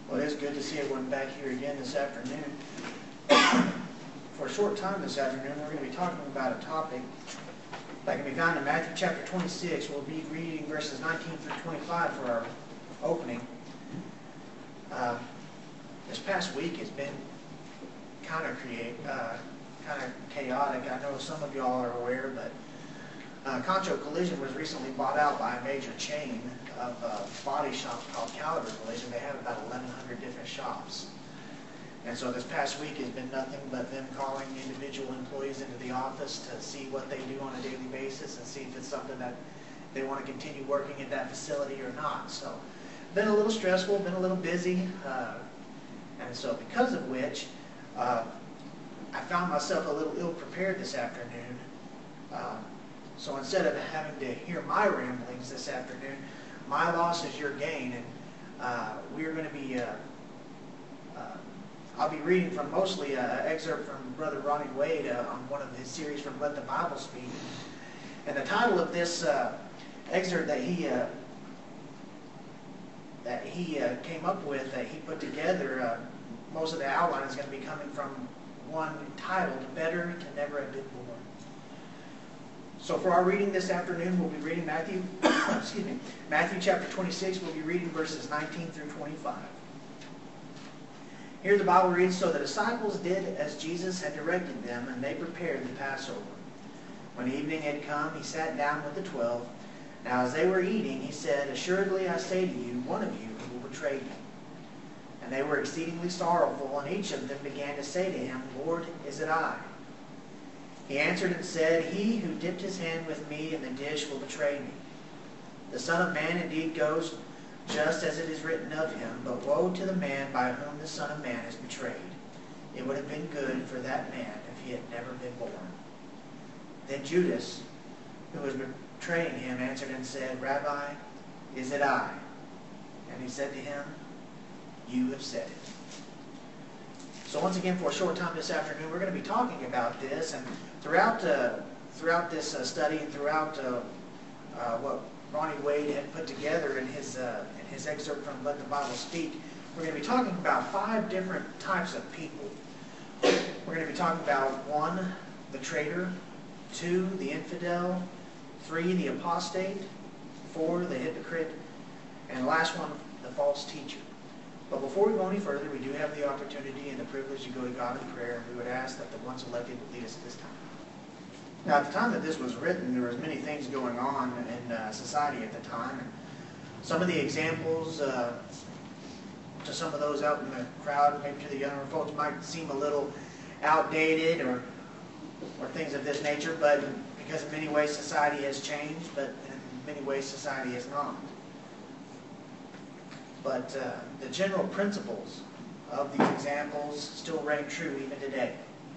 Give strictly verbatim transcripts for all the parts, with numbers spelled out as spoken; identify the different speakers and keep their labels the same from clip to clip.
Speaker 1: Well, it is good to see everyone back here again this afternoon. For a short time this afternoon, we're going to be talking about a topic that can be found in Matthew chapter twenty-six. We'll be reading verses nineteen through twenty-five for our opening. Uh, this past week has been kind of create, uh, kind of chaotic. I know some of y'all are aware, but uh, Concho Collision was recently bought out by a major chain of uh, body shops called Caliber Collision. They have about eleven hundred different shops. And so this past week has been nothing but them calling individual employees into the office to see what they do on a daily basis and see if it's something that they want to continue working at that facility or not. So been a little stressful, been a little busy, uh, and so because of which, uh, I found myself a little ill-prepared this afternoon. Uh, so instead of having to hear my ramblings this afternoon, my loss is your gain, and uh, we're going to be, uh, uh, I'll be reading from mostly an excerpt from Brother Ronnie Wade uh, on one of his series from Let the Bible Speak. And the title of this uh, excerpt that he uh, that he uh, came up with, that he put together, uh, most of the outline is going to be coming from one titled, Better to Never Have Been Born. So for our reading this afternoon, we'll be reading Matthew, excuse me, Matthew chapter twenty-six. We'll be reading verses nineteen through twenty-five. Here the Bible reads, So the disciples did as Jesus had directed them, and they prepared the Passover. When evening had come, he sat down with the twelve. Now as they were eating, he said, Assuredly I say to you, one of you will betray me. And they were exceedingly sorrowful, and each of them began to say to him, Lord, is it I? He answered and said, He who dipped his hand with me in the dish will betray me. The Son of Man indeed goes just as it is written of him, but woe to the man by whom the Son of Man is betrayed. It would have been good for that man if he had never been born. Then Judas, who was betraying him, answered and said, Rabbi, is it I? And he said to him, You have said it. So once again, for a short time this afternoon, we're going to be talking about this, and throughout uh, throughout this uh, study and throughout uh, uh, what Ronnie Wade had put together in his uh, in his excerpt from Let the Bible Speak, we're going to be talking about five different types of people. We're going to be talking about one, the traitor; two, the infidel; three, the apostate; four, the hypocrite; and the last one, the false teacher. But before we go any further, we do have the opportunity and the privilege to go to God in prayer, and we would ask that the ones elected would lead us at this time. Now, at the time that this was written, there was many things going on in uh, society at the time. And some of the examples uh, to some of those out in the crowd, maybe to the younger folks, might seem a little outdated or or things of this nature, but because in many ways society has changed, but in many ways society has not. But uh, the general principles of these examples still reign true even today.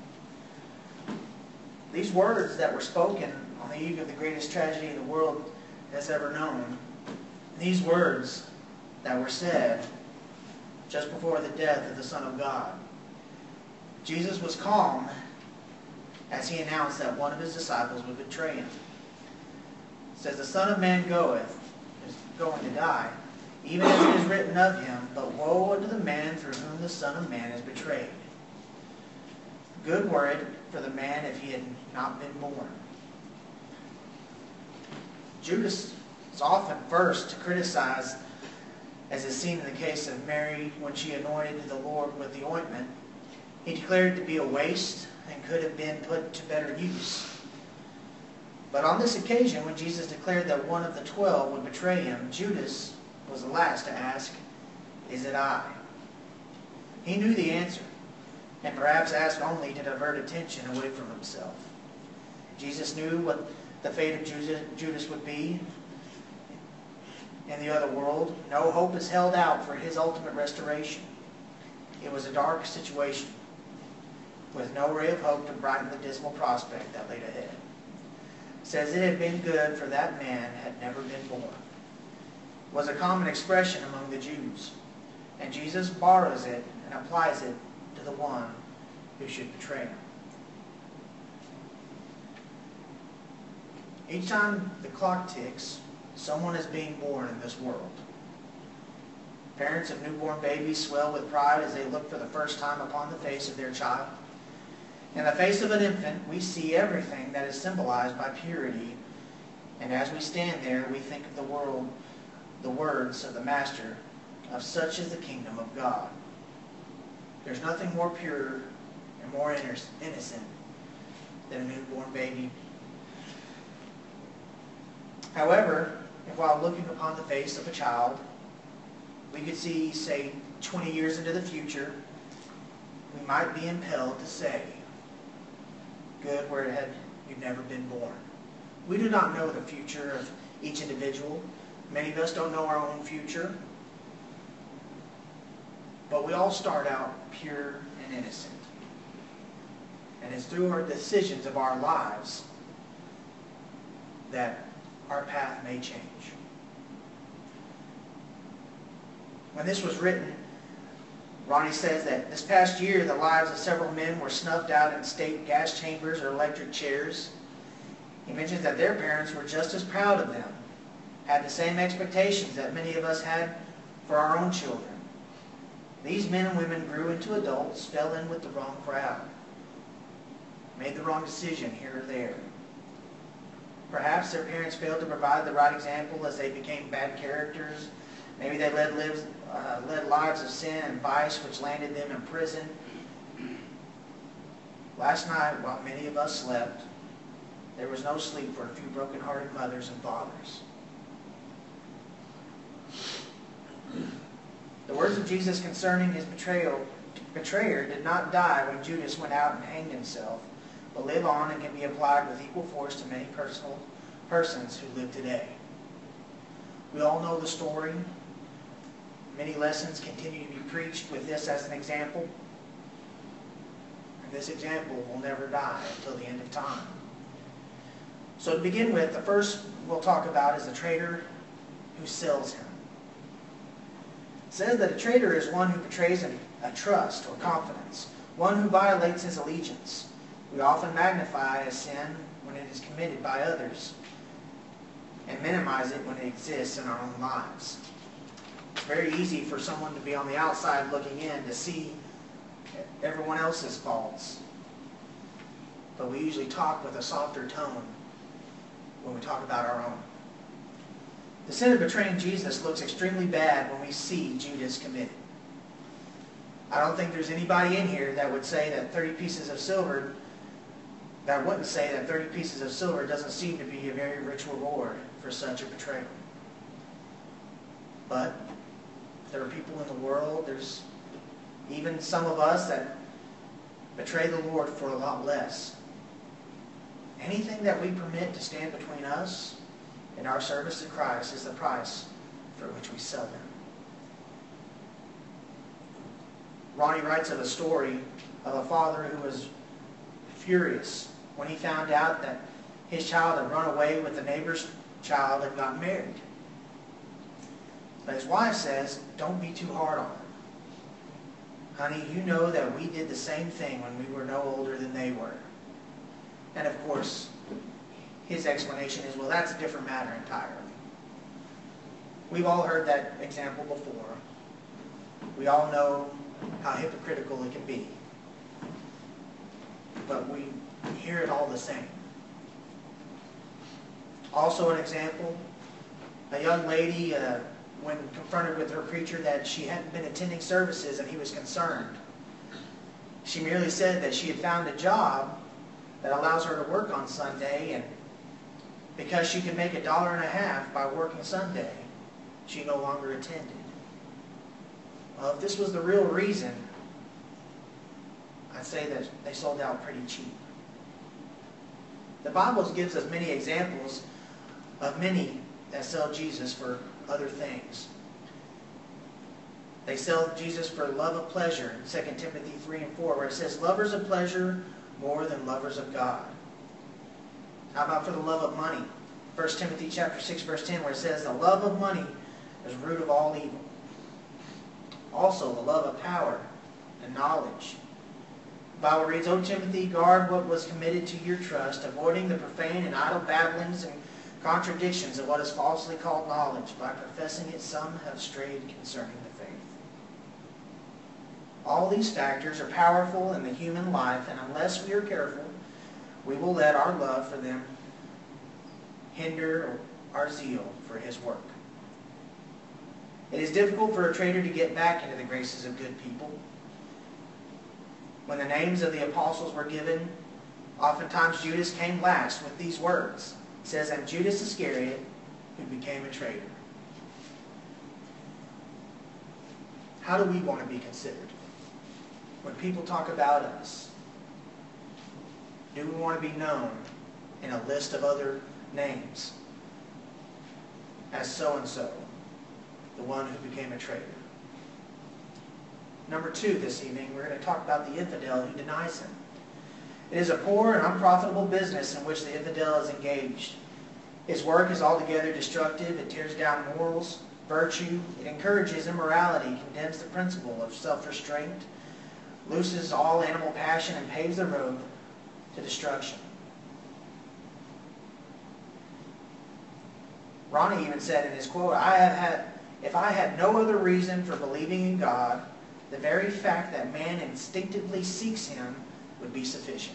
Speaker 1: These words that were spoken on the eve of the greatest tragedy the world has ever known, these words that were said just before the death of the Son of God, Jesus was calm as he announced that one of his disciples would betray him. It says, The Son of Man goeth, is going to die, even as it is written of him, but woe unto the man through whom the Son of Man is betrayed. Good were it for the man if he had not been born. Judas is often first to criticize, as is seen in the case of Mary when she anointed the Lord with the ointment. He declared it to be a waste and could have been put to better use. But on this occasion, when Jesus declared that one of the twelve would betray him, Judas was the last to ask, Is it I? He knew the answer, and perhaps asked only to divert attention away from himself. Jesus knew what the fate of Judas would be in the other world. No hope is held out for his ultimate restoration. It was a dark situation, with no ray of hope to brighten the dismal prospect that laid ahead. It says it had been good for that man had never been born. Was a common expression among the Jews, and Jesus borrows it and applies it to the one who should betray him. Each time the clock ticks, someone is being born in this world. Parents of newborn babies swell with pride as they look for the first time upon the face of their child. In the face of an infant, we see everything that is symbolized by purity. And as we stand there, we think of the world, the words of the Master, of such is the kingdom of God. There's nothing more pure and more innocent than a newborn baby. However, if while looking upon the face of a child, we could see, say, twenty years into the future, we might be impelled to say, good where it had you've never been born. We do not know the future of each individual. Many of us don't know our own future. But we all start out pure and innocent. And it's through our decisions of our lives that our path may change. When this was written, Ronnie says that this past year the lives of several men were snuffed out in state gas chambers or electric chairs. He mentions that their parents were just as proud of them, had the same expectations that many of us had for our own children. These men and women grew into adults, fell in with the wrong crowd, made the wrong decision here or there. Perhaps their parents failed to provide the right example as they became bad characters. Maybe they led lives, uh, led lives of sin and vice which landed them in prison. Last night, while many of us slept, there was no sleep for a few broken-hearted mothers and fathers. The words of Jesus concerning his betrayal, betrayer did not die when Judas went out and hanged himself, but live on and can be applied with equal force to many personal persons who live today. We all know the story. Many lessons continue to be preached with this as an example. And this example will never die until the end of time. So to begin with, the first we'll talk about is the traitor who sells him. It says that a traitor is one who betrays a, a trust or confidence, one who violates his allegiance. We often magnify a sin when it is committed by others and minimize it when it exists in our own lives. It's very easy for someone to be on the outside looking in to see everyone else's faults. But we usually talk with a softer tone when we talk about our own. The sin of betraying Jesus looks extremely bad when we see Judas committed. I don't think there's anybody in here that would say that thirty pieces of silver, that wouldn't say that thirty pieces of silver doesn't seem to be a very rich reward for such a betrayal. But there are people in the world, there's even some of us that betray the Lord for a lot less. Anything that we permit to stand between us and our service to Christ is the price for which we sell them. Ronnie writes of a story of a father who was furious when he found out that his child had run away with the neighbor's child and got married. But his wife says, don't be too hard on him. Honey, you know that we did the same thing when we were no older than they were. And of course, his explanation is, well, that's a different matter entirely. We've all heard that example before. We all know how hypocritical it can be. But we hear it all the same. Also an example, a young lady, uh, when confronted with her preacher that she hadn't been attending services and he was concerned, she merely said that she had found a job that allows her to work on Sunday, and because she could make a dollar and a half by working Sunday, she no longer attended. Well, if this was the real reason, I'd say that they sold out pretty cheap. The Bible gives us many examples of many that sell Jesus for other things. They sell Jesus for love of pleasure in Second Timothy three and four, where it says, lovers of pleasure more than lovers of God. How about for the love of money? First Timothy chapter six, verse ten, where it says, the love of money is the root of all evil. Also, the love of power and knowledge. The Bible reads, O Timothy, guard what was committed to your trust, avoiding the profane and idle babblings and contradictions of what is falsely called knowledge. By professing it, some have strayed concerning the faith. all these factors are powerful in the human life, and unless we are careful, we will let our love for them hinder our zeal for His work. It is difficult for a traitor to get back into the graces of good people. When the names of the apostles were given, oftentimes Judas came last with these words. It says, "And Judas Iscariot, who became a traitor." How do we want to be considered? When people talk about us, do we want to be known in a list of other names as so-and-so, the one who became a traitor? Number two this evening, we're going to talk about the infidel who denies Him. It is a poor and unprofitable business in which the infidel is engaged. His work is altogether destructive. It tears down morals, virtue. It encourages immorality, condemns the principle of self-restraint, looses all animal passion, and paves the road to destruction. Ronnie even said in his quote, I have had, if I had no other reason for believing in God, the very fact that man instinctively seeks Him would be sufficient.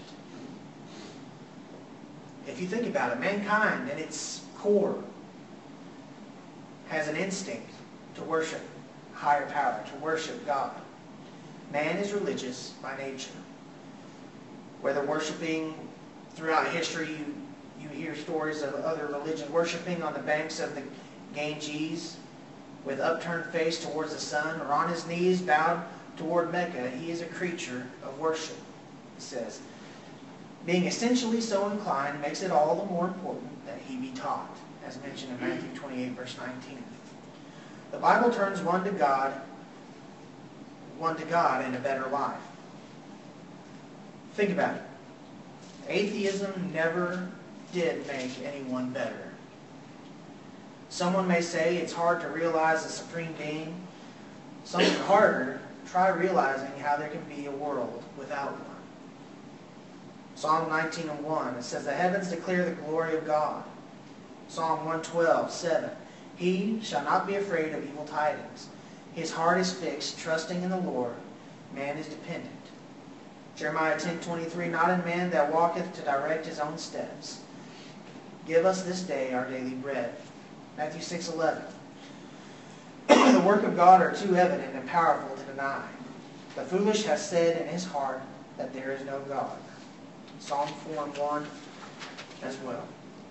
Speaker 1: If you think about it, mankind at its core has an instinct to worship higher power, to worship God. Man is religious by nature. Whether worshiping throughout history, you, you hear stories of other religions worshiping on the banks of the Ganges with upturned face towards the sun, or on his knees bowed toward Mecca. He is a creature of worship, it says. Being essentially so inclined makes it all the more important that he be taught, as mentioned in Matthew twenty-eight, verse nineteen. The Bible turns one to God, one to God in a better life. Think about it. Atheism never did make anyone better. Someone may say it's hard to realize a supreme being. Something harder, try realizing how there can be a world without one. Psalm nineteen and one, it says, the heavens declare the glory of God. Psalm one twelve, seven, he shall not be afraid of evil tidings. His heart is fixed, trusting in the Lord. Man is dependent. Jeremiah ten twenty-three, not in man that walketh to direct his own steps. Give us this day our daily bread. Matthew six eleven. The work of God are too evident and powerful to deny. The foolish has said in his heart that there is no God. Psalm four and one as well.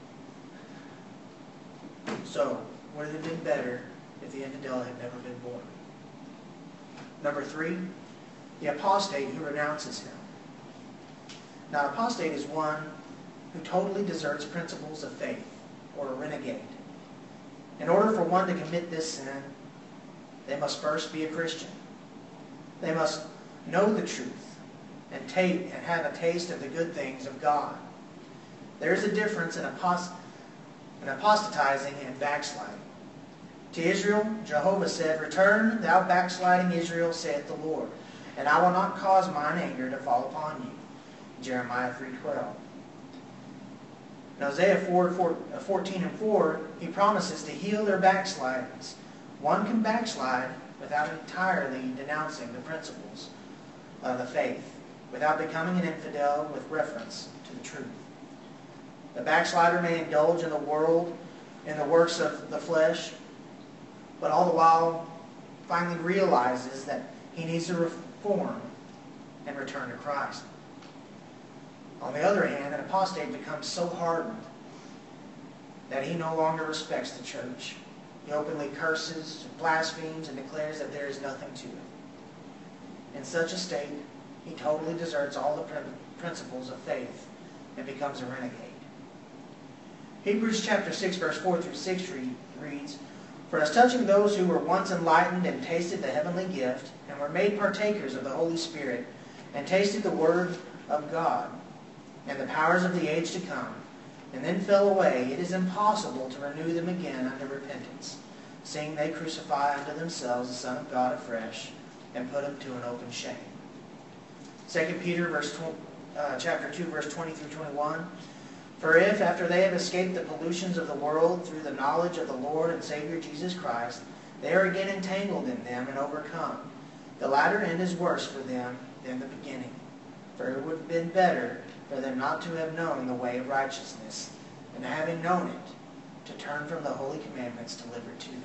Speaker 1: So, would it have been better if the infidel had never been born? Number three, the apostate who renounces him. Now, apostate is one who totally deserts principles of faith, or a renegade. In order for one to commit this sin, they must first be a Christian. They must know the truth and take and have a taste of the good things of God. There is a difference in, apost in apostatizing and backsliding. To Israel, Jehovah said, return, thou backsliding Israel, saith the Lord, and I will not cause mine anger to fall upon you. Jeremiah three twelve. In Isaiah fourteen and four, he promises to heal their backslidings. One can backslide without entirely denouncing the principles of the faith, without becoming an infidel with reference to the truth. The backslider may indulge in the world, in the works of the flesh, but all the while finally realizes that he needs to reform and return to Christ. On the other hand, an apostate becomes so hardened that he no longer respects the church. He openly curses, blasphemes, and declares that there is nothing to it. In such a state, he totally deserts all the principles of faith and becomes a renegade. Hebrews chapter six, verse four through six reads, for as touching those who were once enlightened and tasted the heavenly gift, and were made partakers of the Holy Spirit, and tasted the word of God, and the powers of the age to come, and then fell away, it is impossible to renew them again unto repentance, seeing they crucify unto themselves the Son of God afresh, and put him to an open shame. Second Peter verse uh, chapter two, verse twenty through twenty-one. For if, after they have escaped the pollutions of the world through the knowledge of the Lord and Savior Jesus Christ, they are again entangled in them and overcome, the latter end is worse for them than the beginning. For it would have been better for them not to have known the way of righteousness, and having known it, to turn from the holy commandments delivered to them.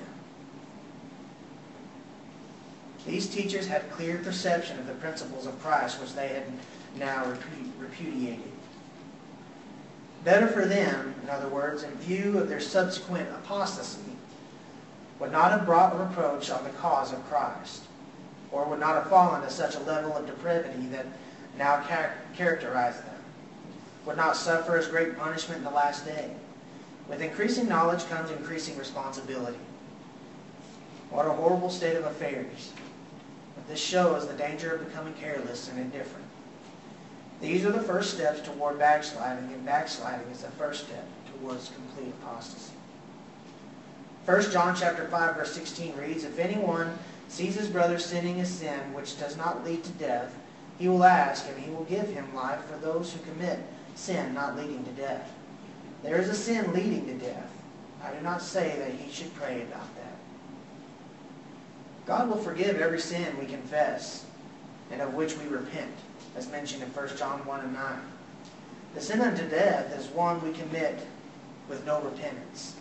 Speaker 1: These teachers had clear perception of the principles of Christ, which they had now repudiated. Better for them, in other words, in view of their subsequent apostasy, would not have brought reproach on the cause of Christ, or would not have fallen to such a level of depravity that now char- characterized them, would not suffer as great punishment in the last day. With increasing knowledge comes increasing responsibility. What a horrible state of affairs. But this shows the danger of becoming careless and indifferent. These are the first steps toward backsliding, and backsliding is the first step towards complete apostasy. First John chapter five, verse sixteen reads, "If anyone sees his brother sinning a sin which does not lead to death, he will ask, and he will give him life for those who commit sin not leading to death." There is a sin leading to death. I do not say that he should pray about that. God will forgive every sin we confess and of which we repent, as mentioned in First John one and nine. The sin unto death is one we commit with no repentance.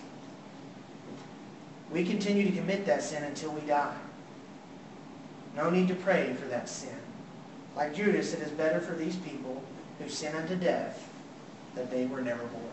Speaker 1: We continue to commit that sin until we die. No need to pray for that sin. Like Judas, it is better for these people who sin unto death that they were never born.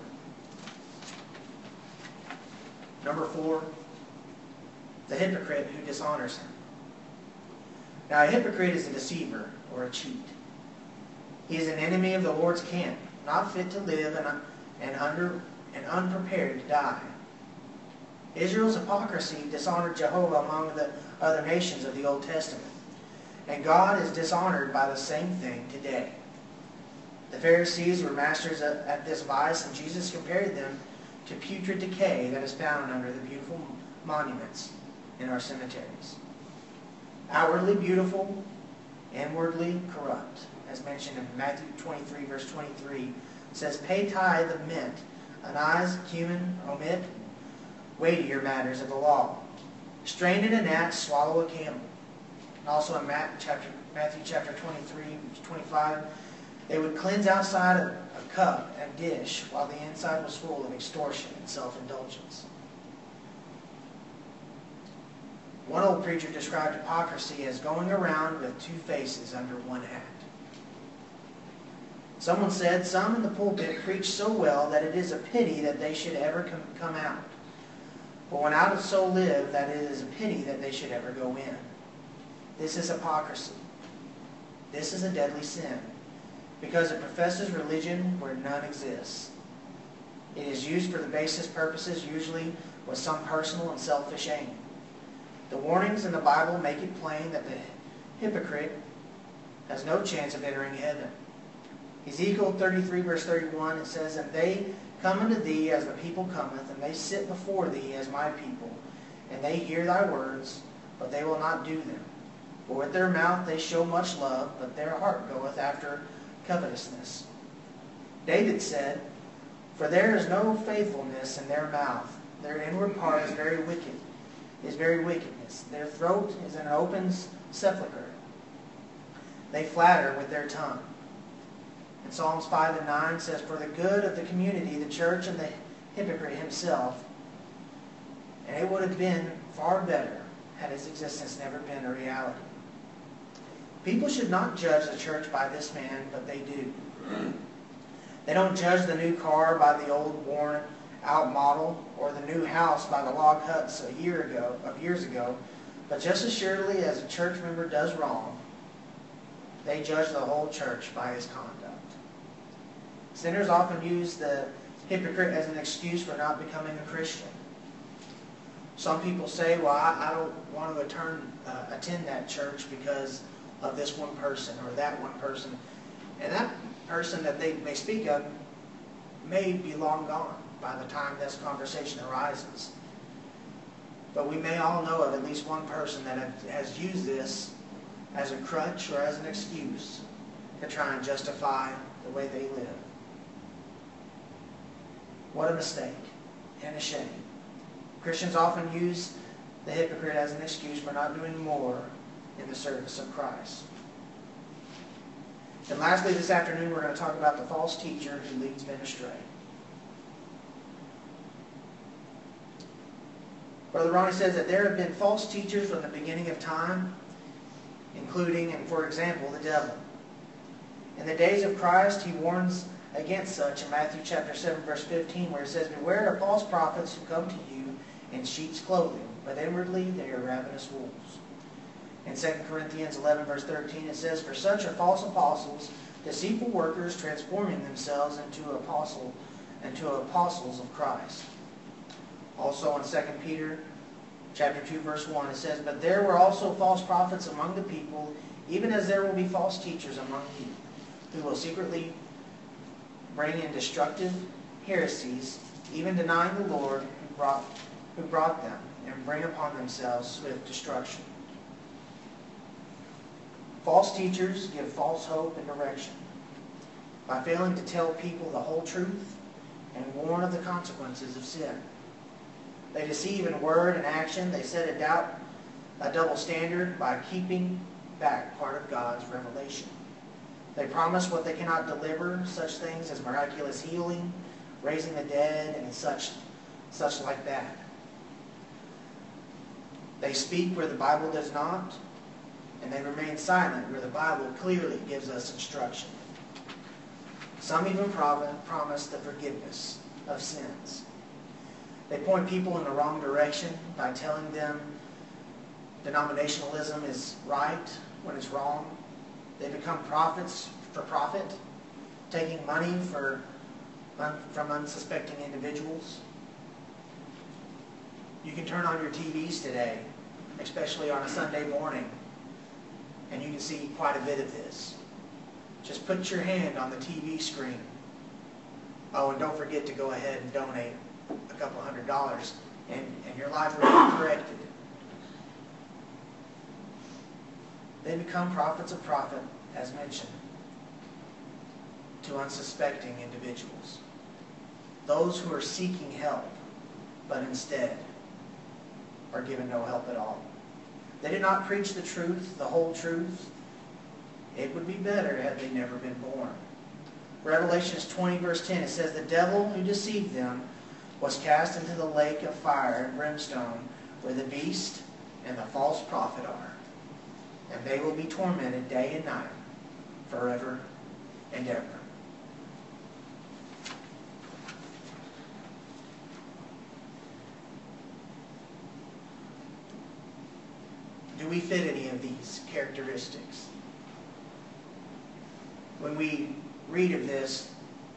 Speaker 1: Number four, the hypocrite who dishonors him. Now, a hypocrite is a deceiver or a cheat. He is an enemy of the Lord's camp, not fit to live and, and, under, and unprepared to die. Israel's hypocrisy dishonored Jehovah among the other nations of the Old Testament, and God is dishonored by the same thing today. The Pharisees were masters at this vice, and Jesus compared them to putrid decay that is found under the beautiful monuments in our cemeteries. Outwardly beautiful, inwardly corrupt. As mentioned in Matthew twenty-three, verse twenty-three, it says, "Pay tithe of mint, anise, cumin, omit, weightier matters of the law. Strain in a gnat, swallow a camel." And also in Matthew chapter, Matthew chapter twenty-three, twenty-five, they would cleanse outside a, a cup and dish, while the inside was full of extortion and self-indulgence. One old preacher described hypocrisy as going around with two faces under one hat. Someone said, "Some in the pulpit preach so well that it is a pity that they should ever come, come out. But when out of so live, that it is a pity that they should ever go in." This is hypocrisy. This is a deadly sin, because it professes religion where none exists. It is used for the basest purposes, usually with some personal and selfish aim. The warnings in the Bible make it plain that the hypocrite has no chance of entering heaven. Ezekiel thirty-three, verse thirty-one, it says, "And they come unto thee as the people cometh, and they sit before thee as my people, and they hear thy words, but they will not do them. For with their mouth they show much love, but their heart goeth after covetousness." David said, "For there is no faithfulness in their mouth. Their inward part is very wicked, is very wickedness. Their throat is an open sepulchre. They flatter with their tongue." And Psalms five and nine says, "For the good of the community, the church, and the hypocrite himself." And it would have been far better had his existence never been a reality. People should not judge the church by this man, but they do. They don't judge the new car by the old worn out model, or the new house by the log huts a year ago, of years ago, but just as surely as a church member does wrong, they judge the whole church by his conduct. Sinners often use the hypocrite as an excuse for not becoming a Christian. Some people say, "Well, I, I don't want to attend, uh, attend that church because of this one person or that one person." And that person that they may speak of may be long gone by the time this conversation arises. But we may all know of at least one person that has used this as a crutch or as an excuse to try and justify the way they live. What a mistake and a shame. Christians often use the hypocrite as an excuse for not doing more in the service of Christ. And lastly, this afternoon we're going to talk about the false teacher who leads men astray. Brother Ronnie says that there have been false teachers from the beginning of time, including, and for example, the devil. In the days of Christ, he warns against such in Matthew chapter seven, verse fifteen, where it says, "Beware of false prophets who come to you in sheep's clothing, but inwardly they are ravenous wolves." In Second Corinthians eleven, verse thirteen, it says, "For such are false apostles, deceitful workers, transforming themselves into apostle, into apostles of Christ." Also in Second Peter chapter two, verse one, it says, "But there were also false prophets among the people, even as there will be false teachers among you, who will secretly bring in destructive heresies, even denying the Lord who brought, who brought them, and bring upon themselves swift destruction." False teachers give false hope and direction by failing to tell people the whole truth and warn of the consequences of sin. They deceive in word and action. They set a doubt, a double standard by keeping back part of God's revelation. They promise what they cannot deliver, such things as miraculous healing, raising the dead, and such, such like that. They speak where the Bible does not, and they remain silent where the Bible clearly gives us instruction. Some even promise the forgiveness of sins. They point people in the wrong direction by telling them denominationalism is right when it's wrong. They become prophets for profit, taking money for, from unsuspecting individuals. You can turn on your T Vs today, especially on a Sunday morning, and you can see quite a bit of this. Just put your hand on the T V screen. Oh, and don't forget to go ahead and donate a couple hundred dollars, and, and your life will be corrected. They become prophets of profit, as mentioned, to unsuspecting individuals. Those who are seeking help, but instead are given no help at all. They did not preach the truth, the whole truth. It would be better had they never been born. Revelation twenty, verse ten, it says, "The devil who deceived them was cast into the lake of fire and brimstone, where the beast and the false prophet are. And they will be tormented day and night, forever and ever." Do we fit any of these characteristics? When we read of this,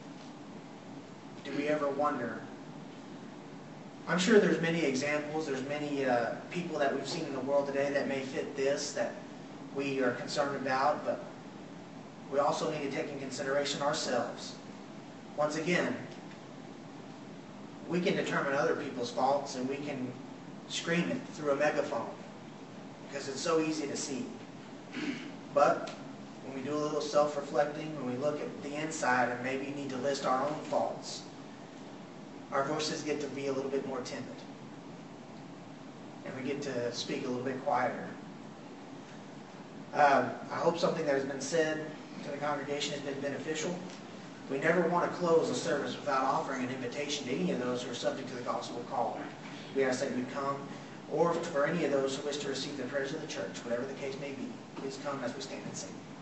Speaker 1: do we ever wonder? I'm sure there's many examples, there's many uh, people that we've seen in the world today that may fit this, that we are concerned about, but we also need to take in consideration ourselves. Once again, we can determine other people's faults and we can scream it through a megaphone because it's so easy to see. But when we do a little self-reflecting, when we look at the inside and maybe need to list our own faults, our voices get to be a little bit more timid. And we get to speak a little bit quieter. Um, I hope something that has been said to the congregation has been beneficial. We never want to close a service without offering an invitation to any of those who are subject to the gospel call. We ask that you come, or for any of those who wish to receive the prayers of the church, whatever the case may be. Please come as we stand and sing.